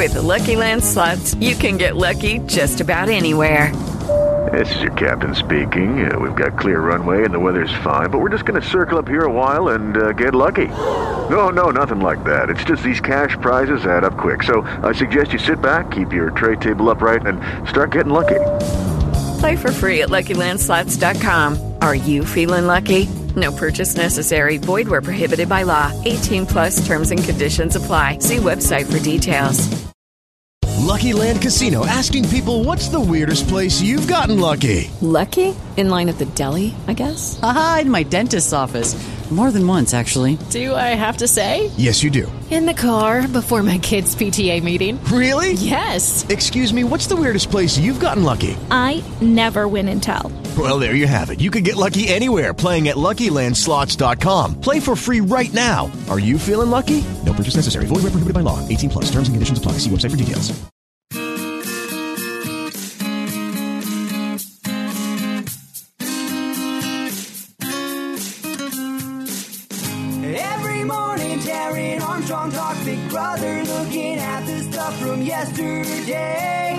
With the Lucky Land Slots, you can get lucky just about anywhere. This is your captain speaking. We've got clear runway and the weather's fine, but we're just going to circle up here a while and get lucky. No, nothing like that. It's just these cash prizes add up quick. So I suggest you sit back, keep your tray table upright, and start getting lucky. Play for free at LuckyLandSlots.com. Are you feeling lucky? No purchase necessary. Void where prohibited by law. 18 plus terms and conditions apply. See website for details. Lucky Land Casino, asking people, what's the weirdest place you've gotten lucky? Lucky? In line at the deli, I guess? Aha, in my dentist's office. More than once, actually. Do I have to say? Yes, you do. In the car before my kids' PTA meeting. Really? Yes. Excuse me, what's the weirdest place you've gotten lucky? I never win and tell. Well, there you have it. You can get lucky anywhere, playing at LuckyLandSlots.com. Play for free right now. Are you feeling lucky? No purchase necessary. Void where prohibited by law. 18 plus. Terms and conditions apply. See website for details. Every morning, Taryn Armstrong talks Big Brother, looking at the stuff from yesterday.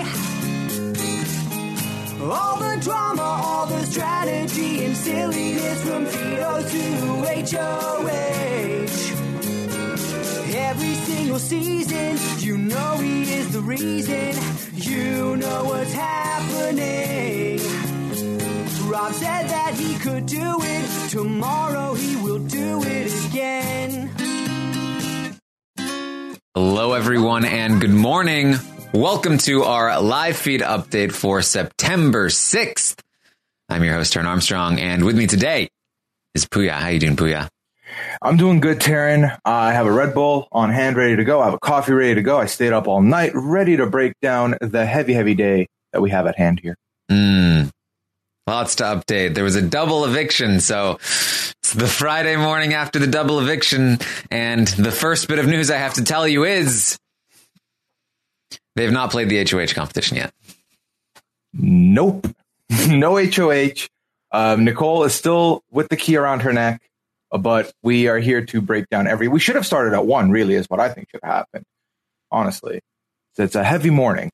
All the drama, all the strategy and silliness from Tito to HOH. Every single season, you know he is the reason. You know what's happening. Rob said that he could do it. Tomorrow he will do it again. Hello, everyone, and good morning. Welcome to our live feed update for September 6th. I'm your host, Taryn Armstrong, and with me today is Puya. How you doing, Puya? I'm doing good, Taryn. I have a Red Bull on hand ready to go. I have a coffee ready to go. I stayed up all night ready to break down the heavy day that we have at hand here. Lots to update. There was a double eviction, so it's the Friday morning after the double eviction, and the first bit of news I have to tell you is they've not played the HOH competition yet. Nope. No HOH. Nicole is still with the key around her neck, but we are here to break down we should have started at 1, really, is what I think should have happened. Honestly. So it's a heavy morning.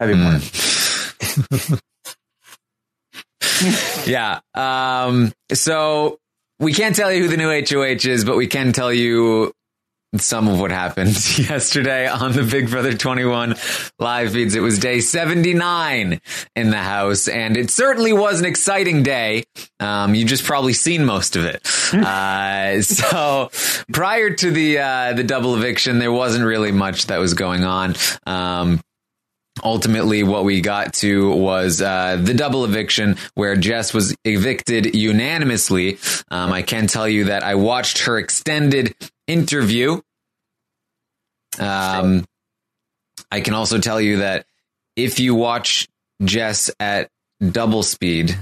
Yeah. So we can't tell you who the new HOH is, but we can tell you some of what happened yesterday on the Big Brother 21 live feeds. It was day 79 in the house, and it certainly was an exciting day. You just probably seen most of it. So prior to the double eviction, there wasn't really much that was going on. Ultimately, what we got to was the double eviction where Jess was evicted unanimously. I can tell you that I watched her extended interview. I can also tell you that if you watch Jess at double speed,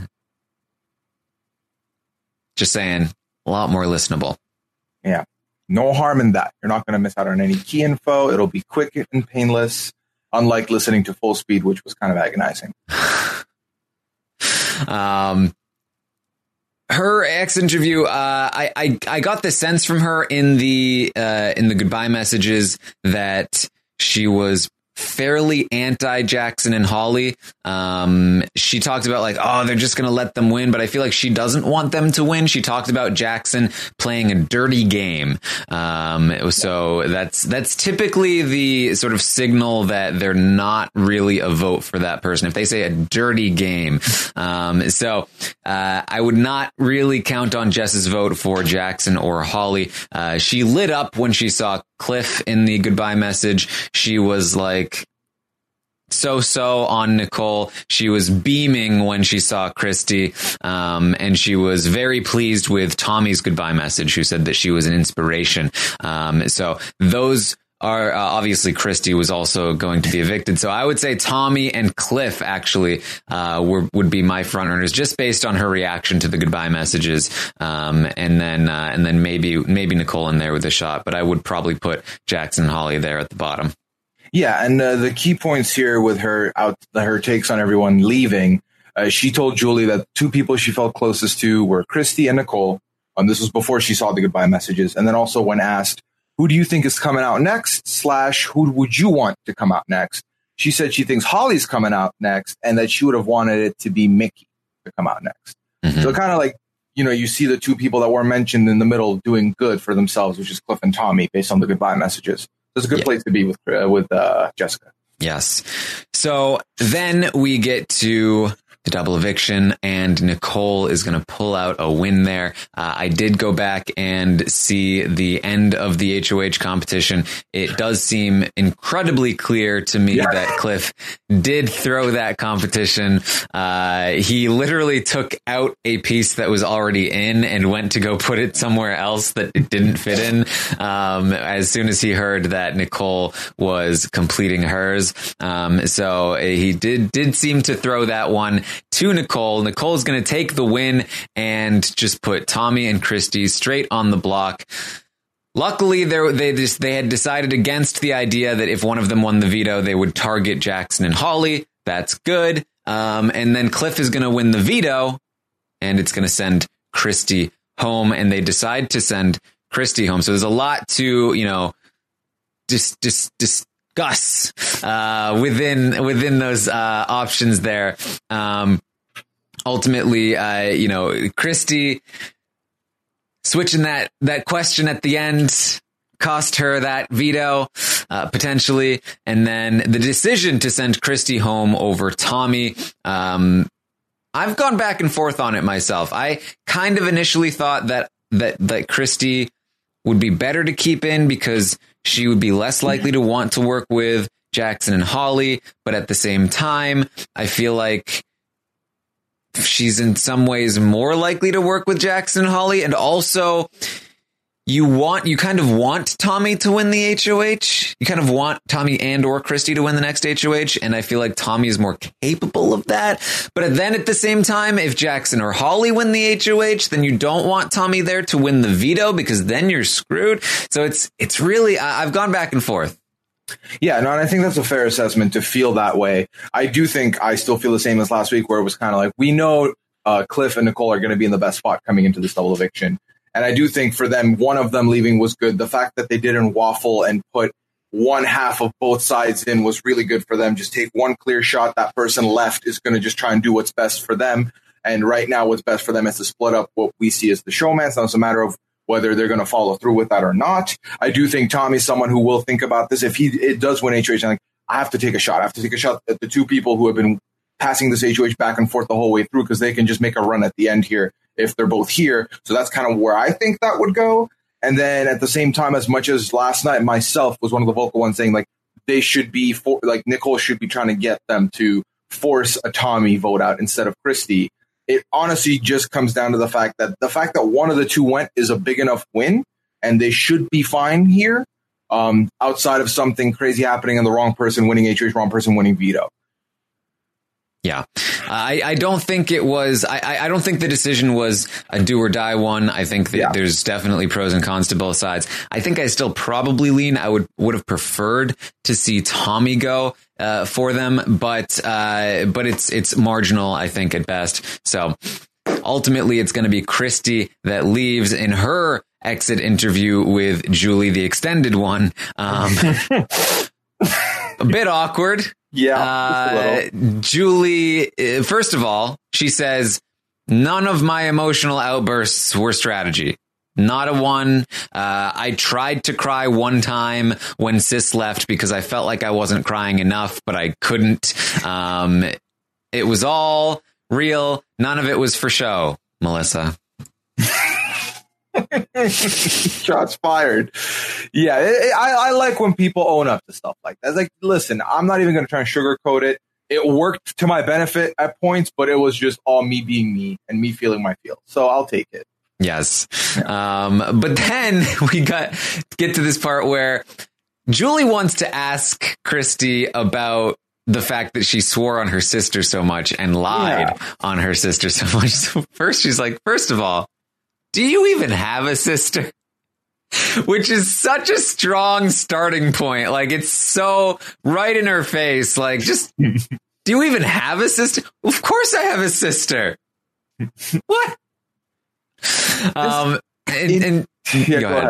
just saying, a lot more listenable. Yeah, no harm in that. You're not going to miss out on any key info. It'll be quick and painless. Unlike listening to full speed, which was kind of agonizing. Her ex interview, I got the sense from her in the goodbye messages that she was fairly anti Jackson and Holly. She talked about like, oh, they're just going to let them win. But I feel like she doesn't want them to win. She talked about Jackson playing a dirty game. So that's typically the sort of signal that they're not really a vote for that person. If they say a dirty game. I would not really count on Jess's vote for Jackson or Holly. She lit up when she saw Cliff in the goodbye message. She was like so on Nicole. She was beaming when she saw Christy, and she was very pleased with Tommy's goodbye message, who said that she was an inspiration. So those are obviously Christy was also going to be evicted. So I would say Tommy and Cliff actually would be my front runners, just based on her reaction to the goodbye messages, and then maybe Nicole in there with a shot. But I would probably put Jackson and Holly there at the bottom. Yeah, and the key points here with her takes on everyone leaving, she told Julie that 2 people she felt closest to were Christy and Nicole. This was before she saw the goodbye messages. And then also when asked who do you think is coming out next? / who would you want to come out next? She said she thinks Holly's coming out next and that she would have wanted it to be Mickey to come out next. Mm-hmm. So kind of like, you see the two people that were mentioned in the middle doing good for themselves, which is Cliff and Tommy, based on the goodbye messages. So it's a good place to be with Jessica. Yes. So then we get to the double eviction, and Nicole is going to pull out a win there. I did go back and see the end of the HOH competition. It does seem incredibly clear to me that Cliff did throw that competition. He literally took out a piece that was already in and went to go put it somewhere else that it didn't fit in. As soon as he heard that Nicole was completing hers. So he did seem to throw that one to Nicole. Nicole's going to take the win and just put Tommy and Christy straight on the block. Luckily, they had decided against the idea that if one of them won the veto, they would target Jackson and Holly. That's good. And then Cliff is going to win the veto, and it's going to send Christy home. And they decide to send Christy home. So there's a lot to, discuss within those options there. Ultimately, Christy switching that question at the end cost her that veto, potentially. And then the decision to send Christy home over Tommy. I've gone back and forth on it myself. I kind of initially thought that Christy would be better to keep in because she would be less likely to want to work with Jackson and Holly. But at the same time, I feel like she's in some ways more likely to work with Jackson and Holly. And also you kind of want Tommy to win the HOH. You kind of want Tommy and or Christy to win the next HOH. And I feel like Tommy is more capable of that. But then at the same time, if Jackson or Holly win the HOH, then you don't want Tommy there to win the veto because then you're screwed. So it's really, I've gone back and forth. Yeah, no, and I think that's a fair assessment to feel that way. I do think I still feel the same as last week, where it was kind of like, we know Cliff and Nicole are going to be in the best spot coming into this double eviction. And I do think for them, one of them leaving was good. The fact that they didn't waffle and put one half of both sides in was really good for them. Just take one clear shot. That person left is going to just try and do what's best for them. And right now, what's best for them is to split up what we see as the showman. So it's a matter of whether they're going to follow through with that or not. I do think Tommy's someone who will think about this. If it does win HOH, I'm like, I have to take a shot. I have to take a shot at the two people who have been passing this HOH back and forth the whole way through, because they can just make a run at the end here if they're both here. So that's kind of where I think that would go. And then at the same time, as much as last night myself was one of the vocal ones saying like they should be Nicole should be trying to get them to force a Tommy vote out instead of Christy. It honestly just comes down to the fact that one of the two went is a big enough win, and they should be fine here. Outside of something crazy happening and the wrong person winning HOH, wrong person winning veto. Yeah, I don't think it was. I don't think the decision was a do or die one. I think that there's definitely pros and cons to both sides. I think I still probably lean. I would have preferred to see Tommy go for them, but it's marginal, I think, at best. So ultimately, it's going to be Christy that leaves in her exit interview with Julie, the extended one. A bit awkward. Yeah. Julie, first of all, she says, none of my emotional outbursts were strategy. Not a one. I tried to cry one time when Sis left because I felt like I wasn't crying enough, but I couldn't. It was all real. None of it was for show, Melissa. Shots fired. Yeah, I like when people own up to stuff like that. It's like, listen, I'm not even going to try and sugarcoat it. It worked to my benefit at points, but it was just all me being me and me feeling my feels. So I'll take it. Yes. But then we get to this part where Julie wants to ask Christy about the fact that she swore on her sister so much and lied on her sister so much. So first she's like, first of all, do you even have a sister? Which is such a strong starting point. Like, it's so right in her face. Like, just, do you even have a sister? Of course I have a sister. What? Go ahead.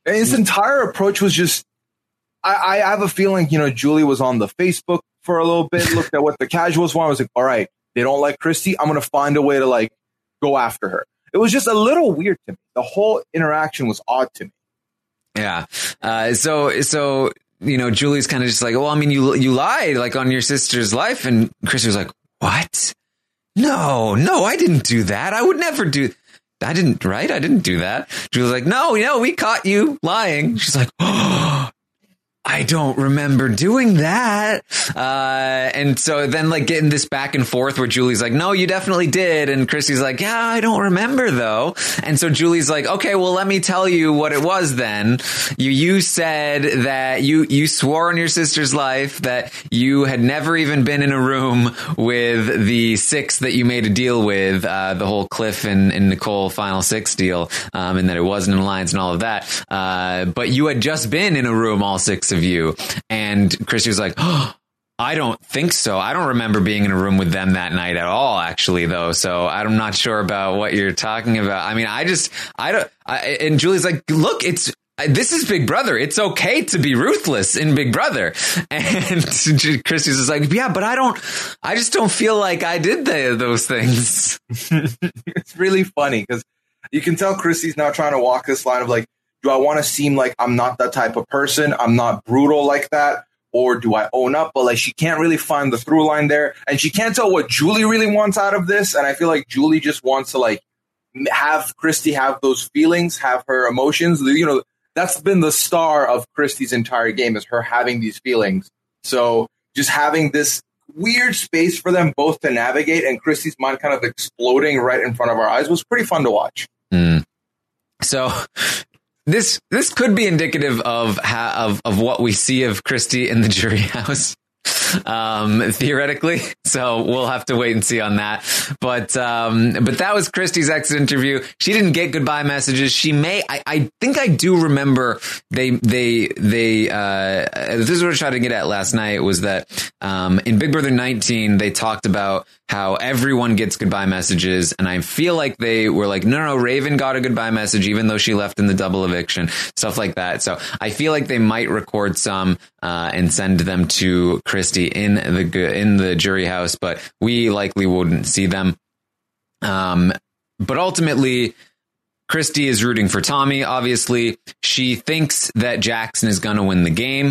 And his entire approach was just, I have a feeling, Julie was on the Facebook for a little bit, looked at what the casuals want. I was like, all right, they don't like Christy. I'm going to find a way to like go after her. It was just a little weird to me. The whole interaction was odd to me. Yeah. So Julie's kind of just like, well, I mean, you lied like on your sister's life. And Christy was like, what? No, I didn't do that. I would never do. I didn't do that. Julie's like, no, we caught you lying. She's like, oh, I don't remember doing that. And so then like getting this back and forth where Julie's like, no, you definitely did. And Christy's like, yeah, I don't remember though. And so Julie's like, okay, well, let me tell you what it was then. You said that you swore on your sister's life that you had never even been in a room with the 6 that you made a deal with, the whole Cliff and Nicole final 6 deal, and that it wasn't an alliance and all of that. But you had just been in a room, all 6 of you. And Christy was like, oh, I don't think so. I don't remember being in a room with them that night at all, actually, though. So I'm not sure about what you're talking about. I mean, and Julie's like, look, this is Big Brother. It's okay to be ruthless in Big Brother. And Christy's just like, yeah, but I just don't feel like I did those things. It's really funny because you can tell Christy's now trying to walk this line of like, do I want to seem like I'm not that type of person? I'm not brutal like that. Or do I own up? But like, she can't really find the through line there. And she can't tell what Julie really wants out of this. And I feel like Julie just wants to like have Christy have those feelings, have her emotions. That's been the star of Christy's entire game, is her having these feelings. So just having this weird space for them both to navigate and Christy's mind kind of exploding right in front of our eyes was pretty fun to watch. So this could be indicative of what we see of Christy in the jury house, theoretically. So we'll have to wait and see on that. But that was Christy's exit interview. She didn't get goodbye messages. She may. I think I do remember they this is what I tried to get at last night, was that in Big Brother 19 they talked about how everyone gets goodbye messages, and I feel like they were like, no, Raven got a goodbye message even though she left in the double eviction, stuff like that. So I feel like they might record some and send them to Christy in the jury house, but we likely wouldn't see them. But ultimately, Christy is rooting for Tommy. Obviously, she thinks that Jackson is going to win the game.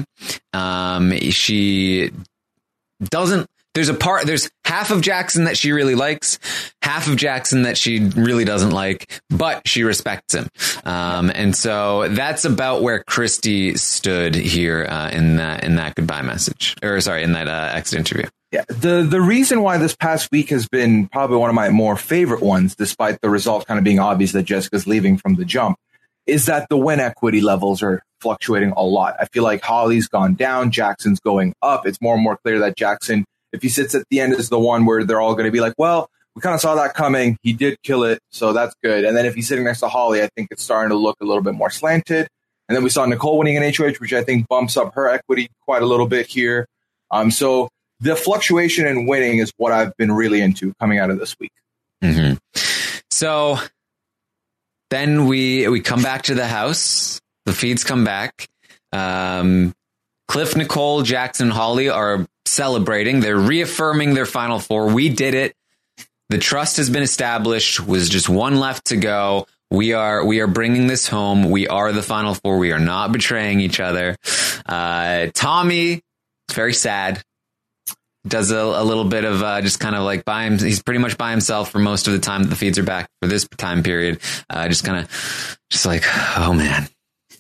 She doesn't. There's half of Jackson that she really likes, half of Jackson that she really doesn't like, but she respects him. And so that's about where Christy stood here in that goodbye message, or sorry, in that exit interview. Yeah, the reason why this past week has been probably one of my more favorite ones, despite the result kind of being obvious that Jessica's leaving from the jump, is that the win equity levels are fluctuating a lot. I feel like Holly's gone down, Jackson's going up. It's more and more clear that Jackson, if he sits at the end, is the one where they're all going to be like, well, we kind of saw that coming. He did kill it, so that's good. And then if he's sitting next to Holly, I think it's starting to look a little bit more slanted. And then we saw Nicole winning an HOH, which I think bumps up her equity quite a little bit here. So the fluctuation in winning is what I've been really into coming out of this week. Mm-hmm. So then we come back to the house. The feeds come back. Cliff, Nicole, Jackson, Holly are celebrating. They're reaffirming their Final Four. We did it. The trust has been established. Was just one left to go. We are bringing this home. We are the Final Four. We are not betraying each other. Tommy is very sad. Does a little bit of just kind of like he's pretty much by himself for most of the time that the feeds are back for this time period. Just like, oh man.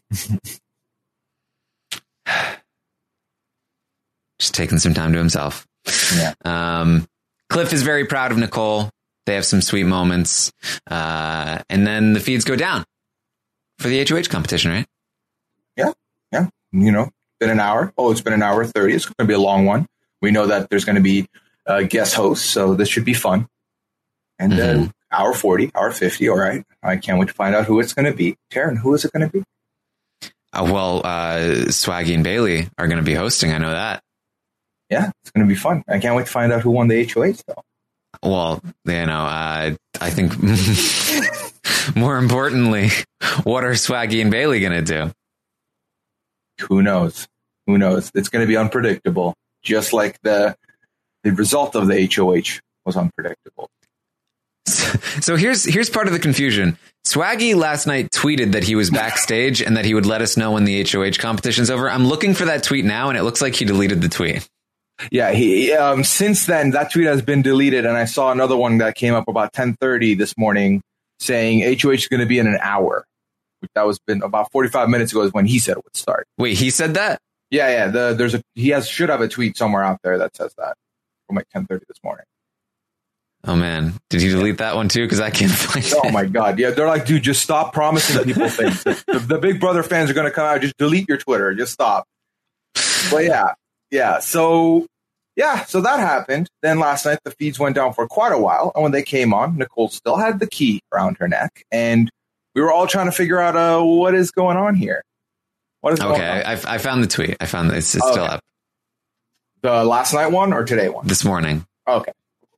Just taking some time to himself. Yeah. Cliff is very proud of Nicole. They have some sweet moments. And then the feeds go down for the HOH competition, right? Yeah. Yeah. Been an hour. Oh, it's been an hour 30. It's going to be a long one. We know that there's going to be guest hosts, so this should be fun. And hour 40, hour 50. All right. I can't wait to find out who it's going to be. Taryn, who is it going to be? Swaggy and Bailey are going to be hosting. I know that. Yeah, it's going to be fun. I can't wait to find out who won the HOH, though. Well, I think more importantly, what are Swaggy and Bailey going to do? Who knows? Who knows? It's going to be unpredictable, just like the result of the HOH was unpredictable. So here's part of the confusion. Swaggy last night tweeted that he was backstage and that he would let us know when the HOH competition's over. I'm looking for that tweet now, and it looks like he deleted the tweet. Yeah, he since then that tweet has been deleted, and I saw another one that came up about 10:30 this morning saying HOH is going to be in an hour. That was been about 45 minutes ago is when he said it would start. Wait, he said that? Yeah. He should have a tweet somewhere out there that says that from like 10:30 this morning. Oh man, did he delete that one too? Because I can't find it. Oh my god, yeah, they're like, dude, just stop promising people things. The Big Brother fans are going to come out. Just delete your Twitter. Just stop. But yeah. So that happened. Then last night the feeds went down for quite a while, and when they came on, Nicole still had the key around her neck, and we were all trying to figure out what is going on here. What is going on? I found the tweet. I found it's still up. The last night one or today one? This morning. Okay.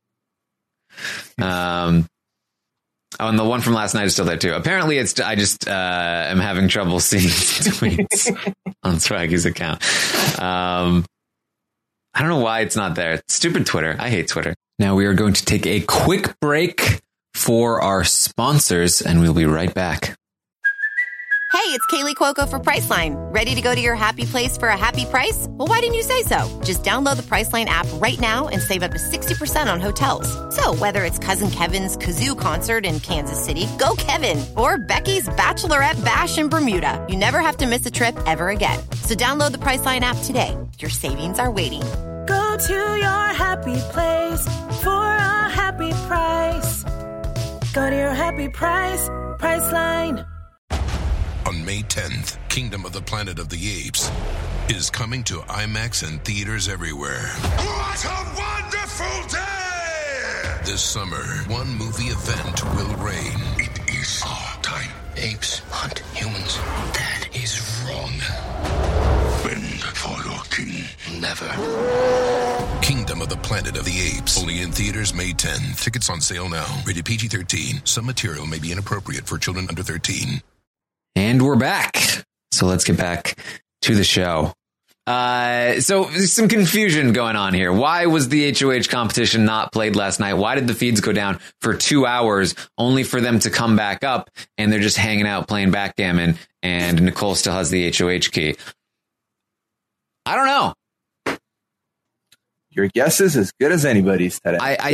And the one from last night is still there too. Apparently I just am having trouble seeing tweets on Swaggy's account. I don't know why it's not there. Stupid Twitter. I hate Twitter. Now we are going to take a quick break for our sponsors, and we'll be right back. Hey, it's Kaylee Cuoco for Priceline. Ready to go to your happy place for a happy price? Well, why didn't you say so? Just download the Priceline app right now and save up to 60% on hotels. So whether it's Cousin Kevin's Kazoo Concert in Kansas City, go Kevin, or Becky's Bachelorette Bash in Bermuda, you never have to miss a trip ever again. So download the Priceline app today. Your savings are waiting. Go to your happy place for a happy price. Go to your happy price, Priceline. On May 10th, Kingdom of the Planet of the Apes is coming to IMAX and theaters everywhere. What a wonderful day! This summer, one movie event will reign. It is our time. Apes hunt humans. That is wrong. Bend for your king. Never. Kingdom of the Planet of the Apes. Only in theaters May 10th. Tickets on sale now. Rated PG-13. Some material may be inappropriate for children under 13. And we're back. So let's get back to the show. So there's some confusion going on here. Why was the HOH competition not played last night? Why did the feeds go down for 2 hours only for them to come back up and they're just hanging out playing backgammon and Nicole still has the HOH key? I don't know. Your guess is as good as anybody's today.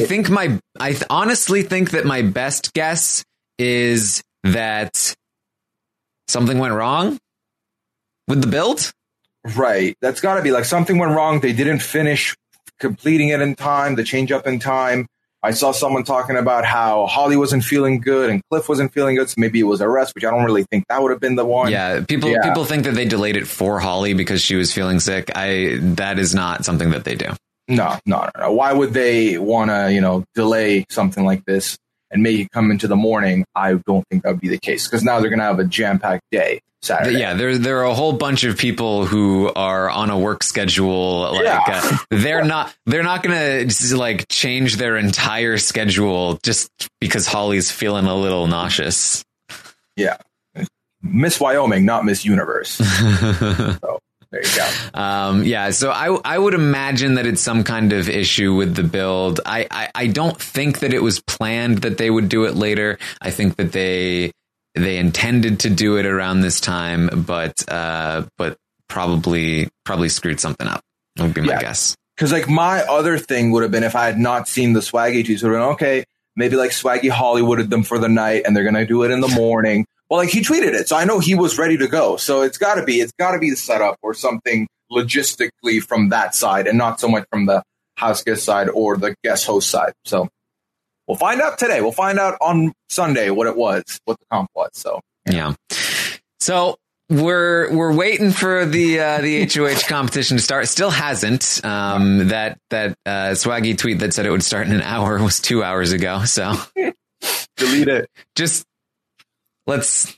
I honestly think that my best guess is that something went wrong with the build. Right. That's got to be like something went wrong. They didn't finish completing it in time, the change up in time. I saw someone talking about how Holly wasn't feeling good and Cliff wasn't feeling good. So maybe it was a rest, which I don't really think that would have been the one. Yeah. People think that they delayed it for Holly because she was feeling sick. That is not something that they do. No. Why would they want to, delay something like this and make it come into the morning? I don't think that would be the case because now they're going to have a jam-packed day Saturday. Yeah, there are a whole bunch of people who are on a work schedule. They're not going to change their entire schedule just because Holly's feeling a little nauseous. Yeah, Miss Wyoming, not Miss Universe. So. There you go. So I would imagine that it's some kind of issue with the build. I don't think that it was planned that they would do it later. I think that they intended to do it around this time, but probably screwed something up. That would be my guess. Because my other thing would have been if I had not seen the Swaggy tweets, would have been okay. Maybe Swaggy Hollywooded them for the night, and they're gonna do it in the morning. Well, he tweeted it, so I know he was ready to go. So it's got to be the setup or something logistically from that side, and not so much from the house guest side or the guest host side. So we'll find out today. We'll find out on Sunday what the comp was. So yeah. So we're waiting for the HOH competition to start. It still hasn't. That Swaggy tweet that said it would start in an hour was 2 hours ago. So delete it. Just. Let's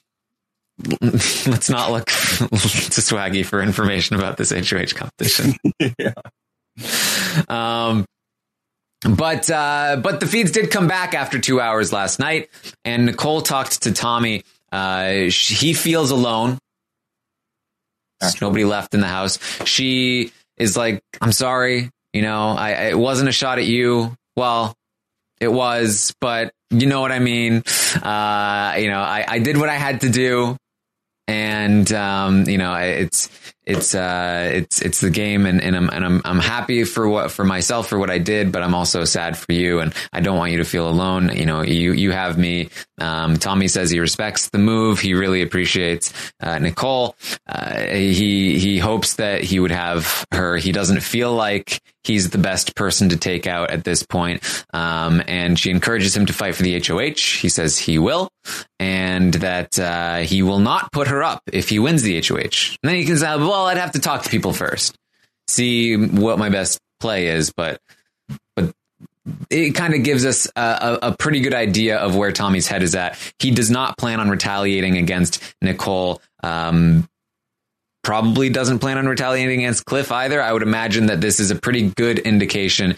not look to Swaggy for information about this HOH competition. Yeah. But the feeds did come back after 2 hours last night, and Nicole talked to Tommy. He feels alone. There's nobody left in the house. She is like, I'm sorry. You know, it wasn't a shot at you. Well, it was, but you know what I mean? I did what I had to do. And, it's the game and I'm happy for myself for what I did, but I'm also sad for you. And I don't want you to feel alone. You know, you have me. Tommy says he respects the move. He really appreciates, Nicole. He hopes that he would have her. He doesn't feel like he's the best person to take out at this point. And she encourages him to fight for the HOH. He says he will, and that he will not put her up if he wins the HOH. And then he can say, well, I'd have to talk to people first, see what my best play is. But it kind of gives us a pretty good idea of where Tommy's head is at. He does not plan on retaliating against Nicole. Probably doesn't plan on retaliating against Cliff either. I would imagine that this is a pretty good indication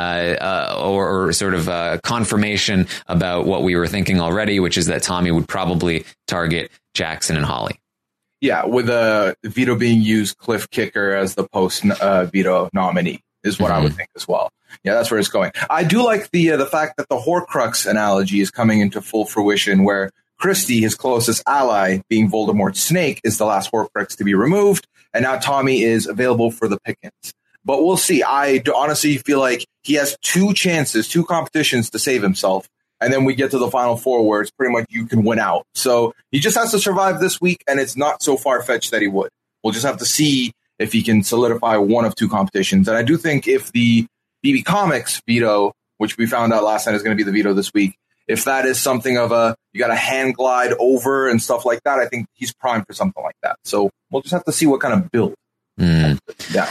or sort of confirmation about what we were thinking already, which is that Tommy would probably target Jackson and Holly. Yeah, with a veto being used, Cliff Kicker as the post veto nominee is what I would think as well. Yeah, that's where it's going. I do like the fact that the Horcrux analogy is coming into full fruition, where Christie, his closest ally, being Voldemort's snake, is the last Horcrux to be removed, and now Tommy is available for the pickings. But we'll see. I honestly feel like he has two competitions to save himself, and then we get to the final four where it's pretty much you can win out. So he just has to survive this week, and it's not so far-fetched that he would. We'll just have to see if he can solidify one of two competitions. And I do think if the BB Comics veto, which we found out last night is going to be the veto this week, if that is something of you got a hand glide over and stuff like that, I think he's primed for something like that. So we'll just have to see what kind of build. Yeah.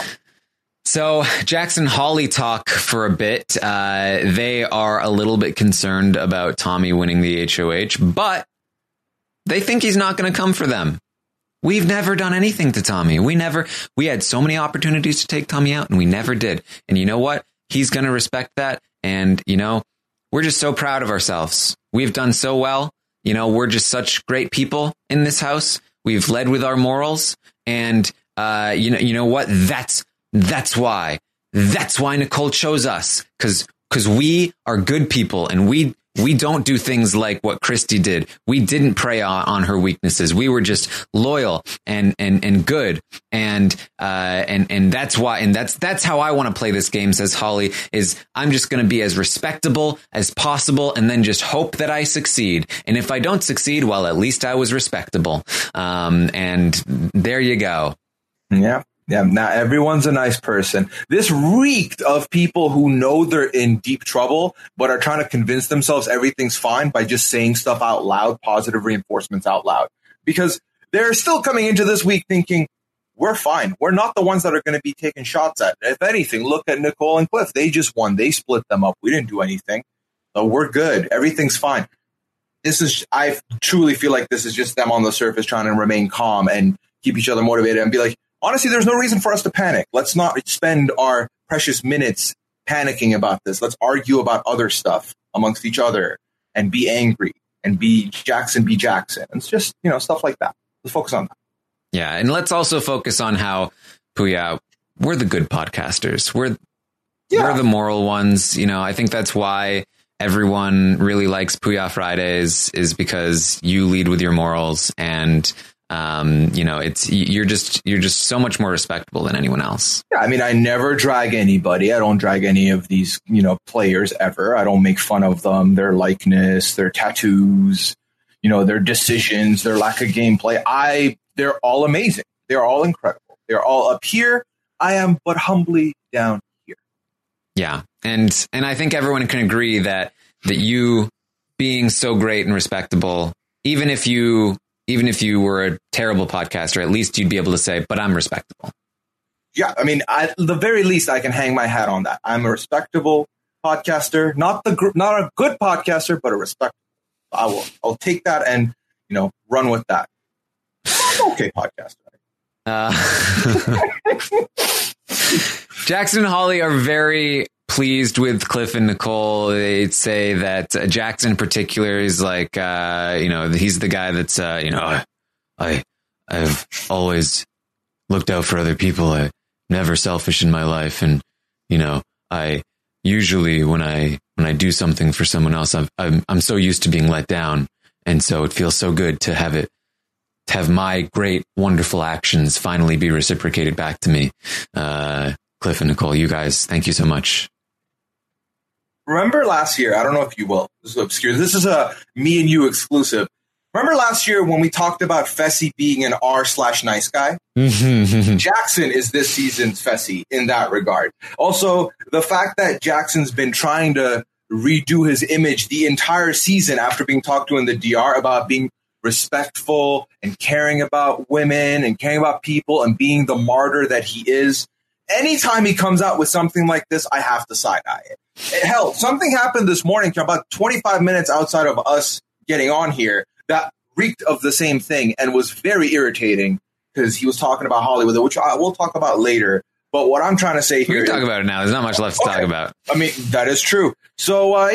So Jackson Holly talk for a bit. They are a little bit concerned about Tommy winning the HOH, but they think he's not going to come for them. We've never done anything to Tommy. We had so many opportunities to take Tommy out and we never did. And you know what? He's going to respect that. And, we're just so proud of ourselves. We've done so well. We're just such great people in this house. We've led with our morals. And, you know what? That's why Nicole chose us. Cause we are good people and we don't do things like what Christy did. We didn't prey on her weaknesses. We were just loyal and good. And that's why, and that's how I want to play this game, says Holly, is I'm just going to be as respectable as possible and then just hope that I succeed. And if I don't succeed, well, at least I was respectable. And there you go. Yeah. Yeah, now everyone's a nice person. This reeked of people who know they're in deep trouble, but are trying to convince themselves everything's fine by just saying stuff out loud, positive reinforcements out loud. Because they're still coming into this week thinking, we're fine. We're not the ones that are going to be taking shots at. If anything, look at Nicole and Cliff. They just won. They split them up. We didn't do anything. So we're good. Everything's fine. I truly feel like this is just them on the surface trying to remain calm and keep each other motivated and be like, honestly, there's no reason for us to panic. Let's not spend our precious minutes panicking about this. Let's argue about other stuff amongst each other and be angry and be Jackson. It's just, stuff like that. Let's focus on that. Yeah. And let's also focus on how, Puya, we're the good podcasters. We're the moral ones. I think that's why everyone really likes Puya Fridays, is because you lead with your morals and you're just so much more respectable than anyone else. Yeah, I mean, I never drag anybody. I don't drag any of these, players ever. I don't make fun of them, their likeness, their tattoos, their decisions, their lack of gameplay. They're all amazing. They're all incredible. They're all up here. I am but humbly down here. Yeah. And I think everyone can agree that you being so great and respectable, even if you were a terrible podcaster, at least you'd be able to say, but I'm respectable. Yeah, I mean, at the very least, I can hang my hat on that. I'm a respectable podcaster, not a good podcaster, but a respectable. I'll take that and, run with that. I'm okay podcaster. Jackson and Holly are very pleased with Cliff and Nicole. They'd say that Jackson in particular is like, he's the guy that's, I've always looked out for other people. I'm never selfish in my life. And, you know, I usually when I do something for someone else, I'm so used to being let down. And so it feels so good to have my great, wonderful actions finally be reciprocated back to me. Cliff and Nicole, you guys, thank you so much. Remember last year, I don't know if you will, this is obscure. This is a me and you exclusive. Remember last year when we talked about Fessy being an R/nice guy? Jackson is this season's Fessy in that regard. Also, the fact that Jackson's been trying to redo his image the entire season after being talked to in the DR about being respectful and caring about women and caring about people and being the martyr that he is. Anytime he comes out with something like this, I have to side-eye it. Hell, something happened this morning about 25 minutes outside of us getting on here that reeked of the same thing and was very irritating because he was talking about Hollywood, which we'll talk about later. But what I'm trying to say here... We can talk about it now. There's not much left to talk about. I mean, that is true. So,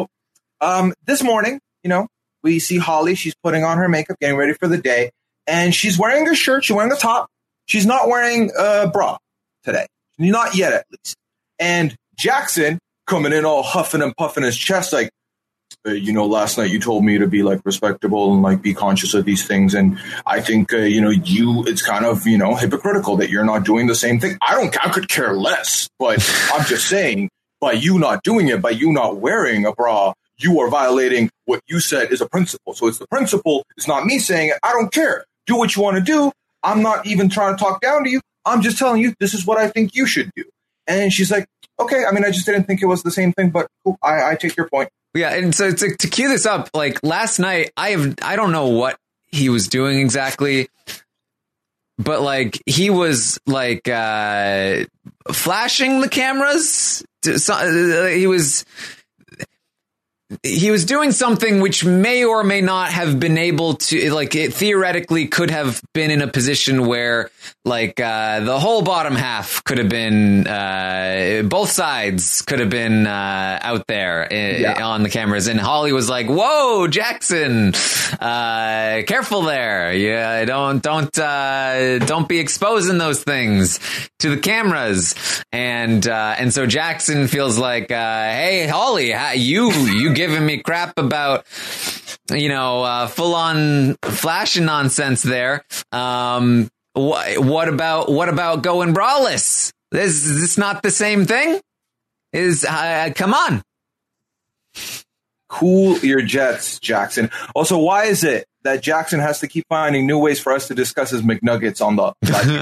this morning, you know, we see Holly. She's putting on her makeup, getting ready for the day. And she's wearing a shirt. She's wearing a top. She's not wearing a bra today. Not yet, at least. And Jackson coming in all huffing and puffing his chest like, last night you told me to be like respectable and like be conscious of these things. And I think, it's kind of, hypocritical that you're not doing the same thing. I could care less, but I'm just saying by you not doing it, by you not wearing a bra, you are violating what you said is a principle. So it's the principle. It's not me saying it. I don't care. Do what you want to do. I'm not even trying to talk down to you. I'm just telling you, this is what I think you should do. And she's like, okay, I mean, I just didn't think it was the same thing, but cool, I take your point. Yeah, and so to cue this up, like last night, I don't know what he was doing exactly, but like he was like flashing the cameras. He was doing something which may or may not have been able to, like, it theoretically could have been in a position where, like, the whole bottom half could have been, both sides could have been out there on the cameras. And Holly was like, "Whoa, Jackson, careful there! Yeah, don't be exposing those things to the cameras." And so Jackson feels like, "Hey, Holly, you giving me crap about, full on flashing nonsense there. What about going braless? Is this not the same thing? Come on. Cool your jets, Jackson. Also, why is it that Jackson has to keep finding new ways for us to discuss his McNuggets on the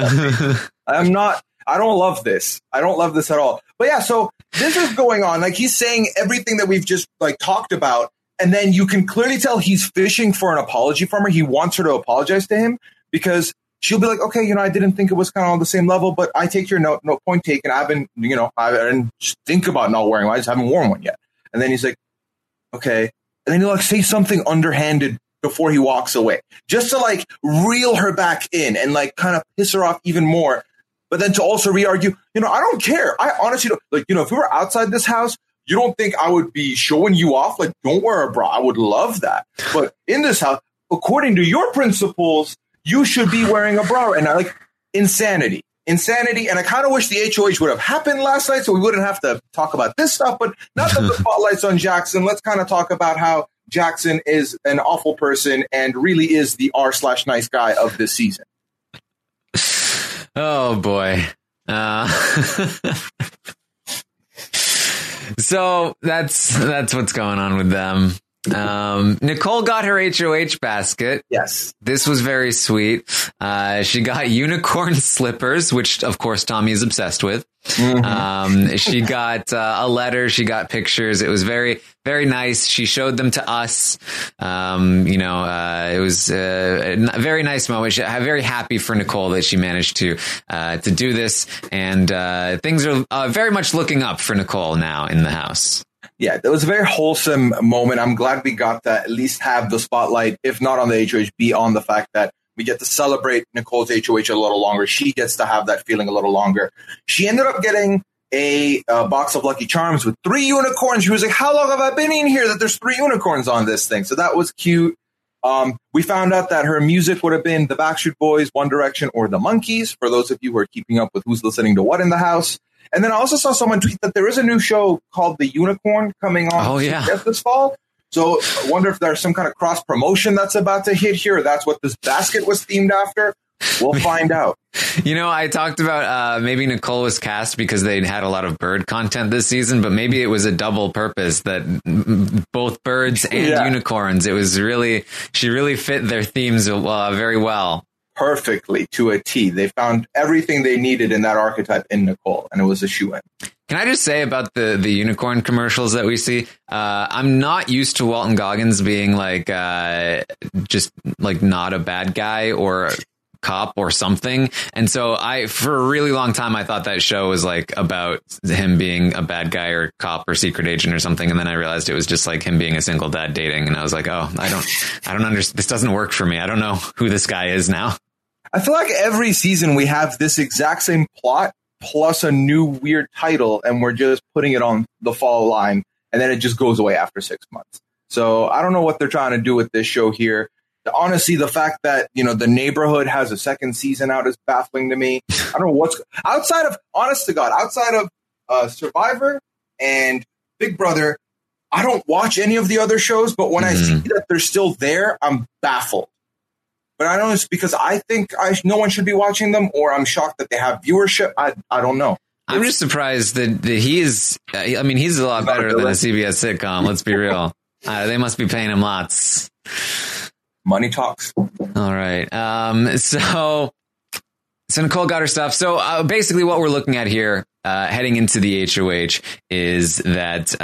I don't love this. I don't love this at all. But yeah, so this is going on. Like, he's saying everything that we've just like talked about. And then you can clearly tell he's fishing for an apology from her. He wants her to apologize to him because she'll be like, okay, I didn't think it was kind of on the same level, but I take your note, no point taken. I've been, I didn't think about not wearing one. I just haven't worn one yet. And then he's like, okay. And then he'll like say something underhanded before he walks away just to like reel her back in and like kind of piss her off even more. But then to also re-argue, I don't care. I honestly don't. Like, if we were outside this house, you don't think I would be showing you off? Like, don't wear a bra. I would love that. But in this house, according to your principles, you should be wearing a bra. And I like insanity. And I kind of wish the HOH would have happened last night so we wouldn't have to talk about this stuff. But not that the spotlight's on Jackson. Let's kind of talk about how Jackson is an awful person and really is the R/nice guy of this season. Oh boy. So that's what's going on with them. Nicole got her HOH basket. Yes. This was very sweet. She got unicorn slippers, which of course Tommy is obsessed with. Mm-hmm. She got a letter. She got pictures. It was very, very nice. She showed them to us. It was a very nice moment. I'm very happy for Nicole that she managed to do this. And things are very much looking up for Nicole now in the house. Yeah, that was a very wholesome moment. I'm glad we got to at least have the spotlight, if not on the HOH, be on the fact that we get to celebrate Nicole's HOH a little longer. She gets to have that feeling a little longer. She ended up getting a box of Lucky Charms with 3 unicorns. She was like, how long have I been in here that there's 3 unicorns on this thing? So that was cute. We found out that her music would have been the Backstreet Boys, One Direction, or the Monkees, for those of you who are keeping up with who's listening to what in the house. And then I also saw someone tweet that there is a new show called The Unicorn coming on this fall. So I wonder if there's some kind of cross promotion that's about to hit here. Or that's what this basket was themed after. We'll find out. You know, I talked about maybe Nicole was cast because they'd had a lot of bird content this season, but maybe it was a double purpose that both birds and unicorns. It was she really fit their themes very well. Perfectly to a T. They found everything they needed in that archetype in Nicole, and it was a shoe-in. Can I just say about the unicorn commercials that we see? I'm not used to Walton Goggins being like just like not a bad guy or cop or something, and so for a really long time I thought that show was like about him being a bad guy or cop or secret agent or something, and then I realized it was just like him being a single dad dating, and I was like, oh, I don't understand. This doesn't work for me. I don't know who this guy is now. I feel like every season we have this exact same plot plus a new weird title, and we're just putting it on the fall line, and then it just goes away after 6 months. So I don't know what they're trying to do with this show here. Honestly, the fact that, The Neighborhood has a second season out is baffling to me. I don't know what's outside of Survivor and Big Brother. I don't watch any of the other shows, but when I see that they're still there, I'm baffled. But I don't know, it's because I think no one should be watching them, or I'm shocked that they have viewership. I don't know. I'm just surprised that he is. I mean, he's a lot better than a CBS sitcom. Let's be real. They must be paying him lots. Money talks. All right. So Nicole got her stuff. So basically what we're looking at here, heading into the HOH, is that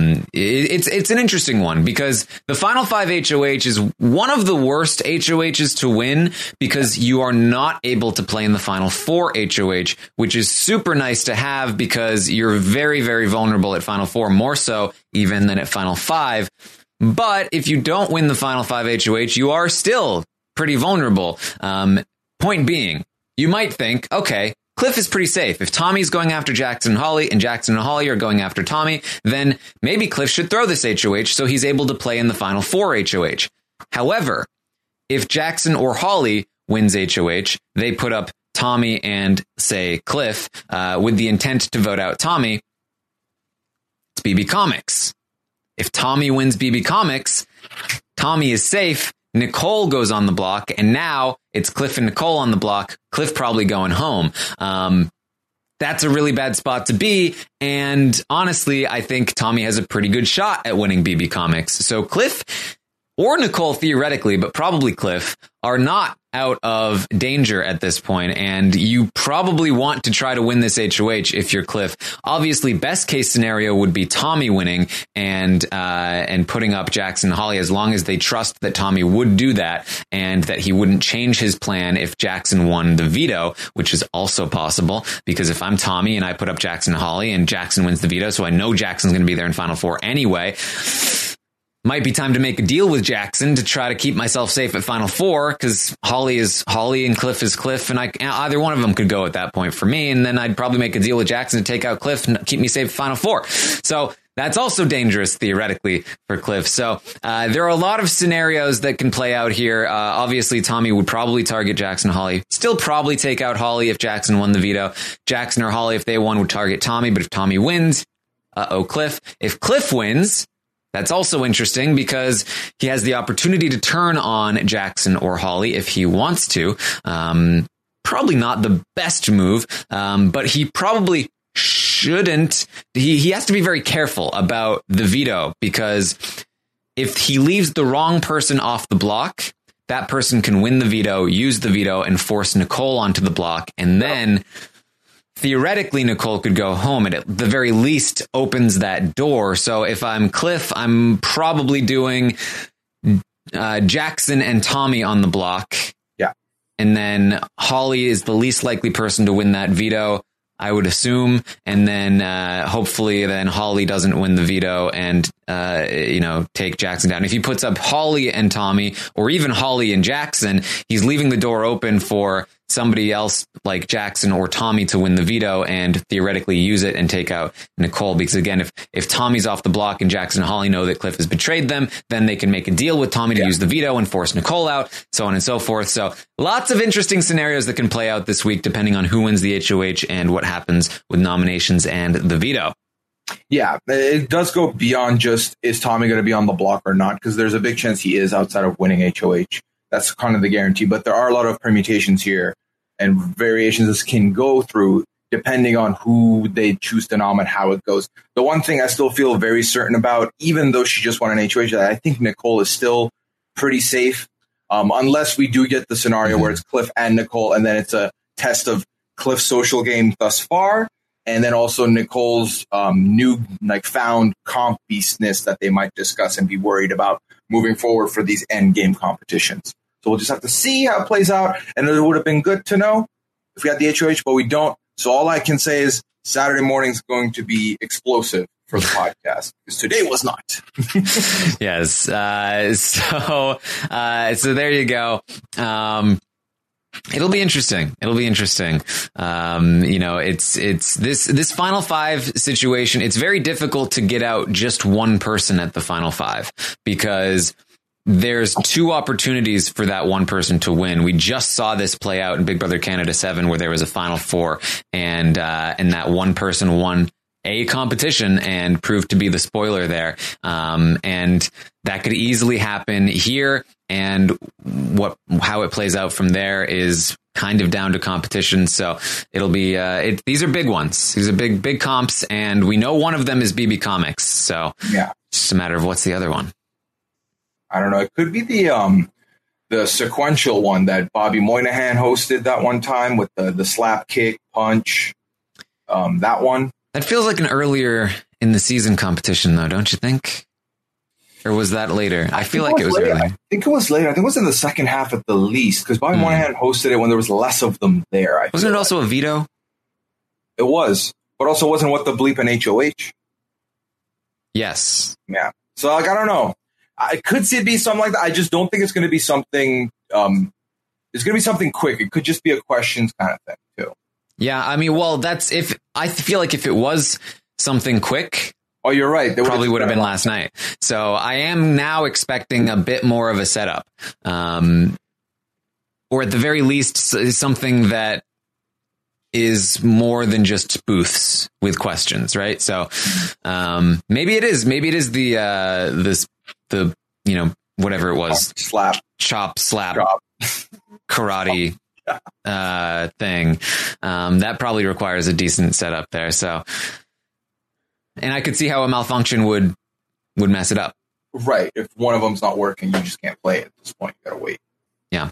it's an interesting one, because the Final 5 HOH is one of the worst HOHs to win, because you are not able to play in the Final 4 HOH, which is super nice to have because you're very, very vulnerable at Final 4, more so even than at Final 5. But if you don't win the Final 5 HOH, you are still pretty vulnerable. Point being, you might think, okay, Cliff is pretty safe. If Tommy's going after Jackson and Holly, and Jackson and Holly are going after Tommy, then maybe Cliff should throw this HOH so he's able to play in the Final 4 HOH. However, if Jackson or Holly wins HOH, they put up Tommy and, say, Cliff, with the intent to vote out Tommy. It's BB Comics. If Tommy wins BB Comics, Tommy is safe. Nicole goes on the block, and now it's Cliff and Nicole on the block. Cliff probably going home. That's a really bad spot to be. And honestly, I think Tommy has a pretty good shot at winning BB Comics. So Cliff or Nicole, theoretically, but probably Cliff, are not out of danger at this point, and you probably want to try to win this HOH if you're Cliff. Obviously, best case scenario would be Tommy winning and putting up Jackson and Holly, as long as they trust that Tommy would do that and that he wouldn't change his plan if Jackson won the veto, which is also possible, because if I'm Tommy and I put up Jackson and Holly and Jackson wins the veto, so I know Jackson's going to be there in Final 4 anyway, might be time to make a deal with Jackson to try to keep myself safe at Final 4, because Holly is Holly and Cliff is Cliff, and either one of them could go at that point for me, and then I'd probably make a deal with Jackson to take out Cliff and keep me safe at Final 4. So that's also dangerous, theoretically, for Cliff. So there are a lot of scenarios that can play out here. Obviously, Tommy would probably target Jackson and Holly. Still probably take out Holly if Jackson won the veto. Jackson or Holly, if they won, would target Tommy, but if Tommy wins, Cliff. If Cliff wins, that's also interesting because he has the opportunity to turn on Jackson or Holly if he wants to. Probably not the best move, but he probably shouldn't. He has to be very careful about the veto, because if he leaves the wrong person off the block, that person can win the veto, use the veto, and force Nicole onto the block, and then theoretically, Nicole could go home. It at the very least opens that door. So if I'm Cliff, I'm probably doing Jackson and Tommy on the block. Yeah. And then Holly is the least likely person to win that veto, I would assume. And then hopefully then Holly doesn't win the veto and, take Jackson down. If he puts up Holly and Tommy, or even Holly and Jackson, he's leaving the door open for somebody else like Jackson or Tommy to win the veto and theoretically use it and take out Nicole. Because again, if Tommy's off the block and Jackson and Holly know that Cliff has betrayed them, then they can make a deal with Tommy to use the veto and force Nicole out, so on and so forth. So lots of interesting scenarios that can play out this week, depending on who wins the HOH and what happens with nominations and the veto. Yeah, it does go beyond just, is Tommy going to be on the block or not? Because there's a big chance he is outside of winning HOH. That's kind of the guarantee. But there are a lot of permutations here and variations this can go through depending on who they choose to nominate, how it goes. The one thing I still feel very certain about, even though she just won an HOH, I think Nicole is still pretty safe. Unless we do get the scenario where it's Cliff and Nicole, and then it's a test of Cliff's social game thus far. And then also Nicole's new, found comp beastness that they might discuss and be worried about moving forward for these end game competitions. So we'll just have to see how it plays out. And it would have been good to know if we had the HOH, but we don't. So all I can say is Saturday morning is going to be explosive for the podcast, because today was not. Yes. So there you go. It'll be interesting. It's this Final Five situation. It's very difficult to get out just one person at the Final Five because there's two opportunities for that one person to win. We just saw this play out in Big Brother Canada 7, where there was a Final Four, and that one person won a competition and proved to be the spoiler there. And that could easily happen here. And how it plays out from there is kind of down to competition. So it'll be, these are big ones. These are big comps. And we know one of them is BB Comics. So yeah, it's just a matter of what's the other one. I don't know. It could be the sequential one that Bobby Moynihan hosted that one time with the slap kick punch. That one. That feels like an earlier in the season competition, though, don't you think? Or was that later? I feel like it was early. I think it was later. I think it was in the second half at the least, because Bobby Moynihan hosted it when there was less of them there. Wasn't it also a veto? It was, but also wasn't what the bleep in HOH. Yes. Yeah. So I don't know. I could see it be something like that. I just don't think it's going to be something. It's going to be something quick. It could just be a questions kind of thing too. Yeah, I mean, well, I feel like if it was something quick. Oh, you're right. Probably would have been last night. So I am now expecting a bit more of a setup. Or at the very least, something that is more than just booths with questions, right? So maybe it is the whatever it was. Chop, slap, karate thing. That probably requires a decent setup there. So, and I could see how a malfunction would mess it up. Right. If one of them's not working, you just can't play it at this point. You gotta wait. Yeah.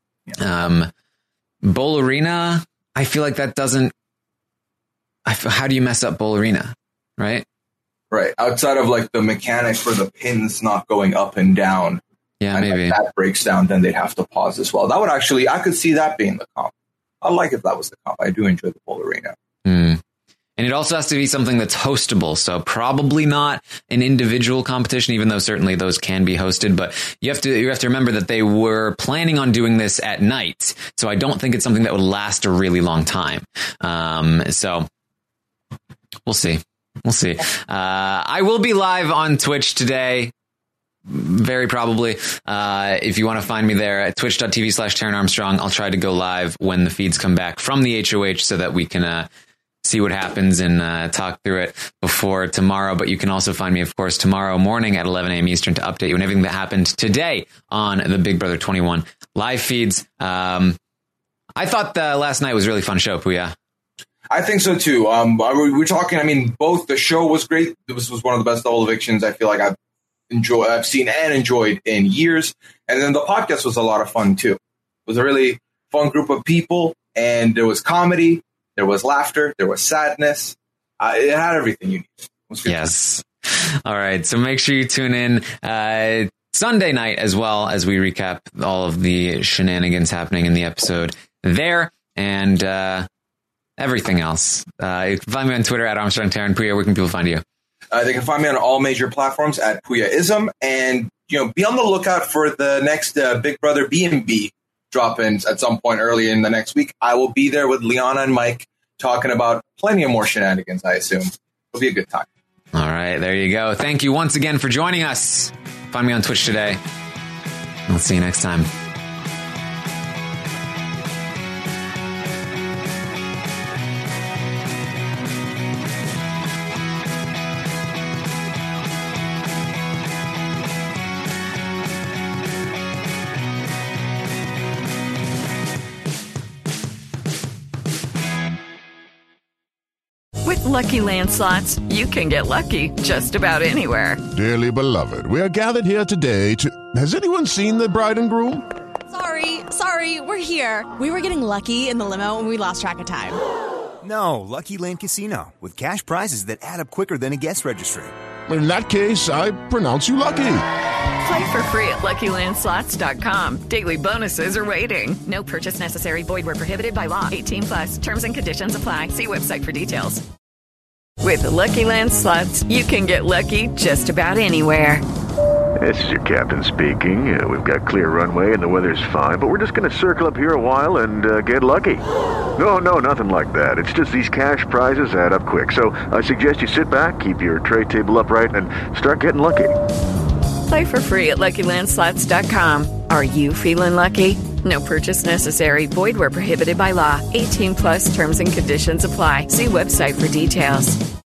Bowl Arena, I feel like that doesn't. How do you mess up Bowl Arena? Right. Right. Outside of the mechanic for the pins not going up and down. Yeah, and maybe that breaks down, then they'd have to pause as well. That would actually, I could see that being the comp. I like if that was the comp. I do enjoy the Bowl Arena. And it also has to be something that's hostable. So probably not an individual competition, even though certainly those can be hosted. But you have to remember that they were planning on doing this at night. So I don't think it's something that would last a really long time. So we'll see. I will be live on Twitch today. Very probably. If you want to find me there at twitch.tv/Taran Armstrong, I'll try to go live when the feeds come back from the HOH so that we can see what happens and talk through it before tomorrow. But you can also find me, of course, tomorrow morning at 11 a.m. Eastern to update you on everything that happened today on the Big Brother 21 live feeds. I thought last night was a really fun show, Puya. I think so too. We're talking, I mean, both the show was great. This was one of the best double evictions I feel like I've seen and enjoyed in years. And then the podcast was a lot of fun too. It was a really fun group of people, and there was comedy, there was laughter, there was sadness. It had everything you need. Yes. All right. So make sure you tune in Sunday night as well as we recap all of the shenanigans happening in the episode there and everything else. You can find me on Twitter at Armstrong Taran. Puya, where can people find you? They can find me on all major platforms at Puyaism, and be on the lookout for the next Big Brother B&B drop-ins at some point early in the next week. I will be there with Liana and Mike talking about plenty of more shenanigans, I assume. It'll be a good time. All right, there you go. Thank you once again for joining us. Find me on Twitch today. I'll see you next time. With Lucky Land Slots, you can get lucky just about anywhere. Dearly beloved, we are gathered here today to... Has anyone seen the bride and groom? Sorry, we're here. We were getting lucky in the limo and we lost track of time. No, Lucky Land Casino, with cash prizes that add up quicker than a guest registry. In that case, I pronounce you lucky. Play for free at LuckyLandSlots.com. Daily bonuses are waiting. No purchase necessary. Void where prohibited by law. 18+. Terms and conditions apply. See website for details. With the Lucky Land Slots, you can get lucky just about anywhere. This is your captain speaking. We've got clear runway and the weather's fine, but we're just going to circle up here a while and get lucky. No, nothing like that. It's just these cash prizes add up quick. So I suggest you sit back, keep your tray table upright, and start getting lucky. Play for free at LuckyLandSlots.com. Are you feeling lucky? No purchase necessary. Void where prohibited by law. 18+ terms and conditions apply. See website for details.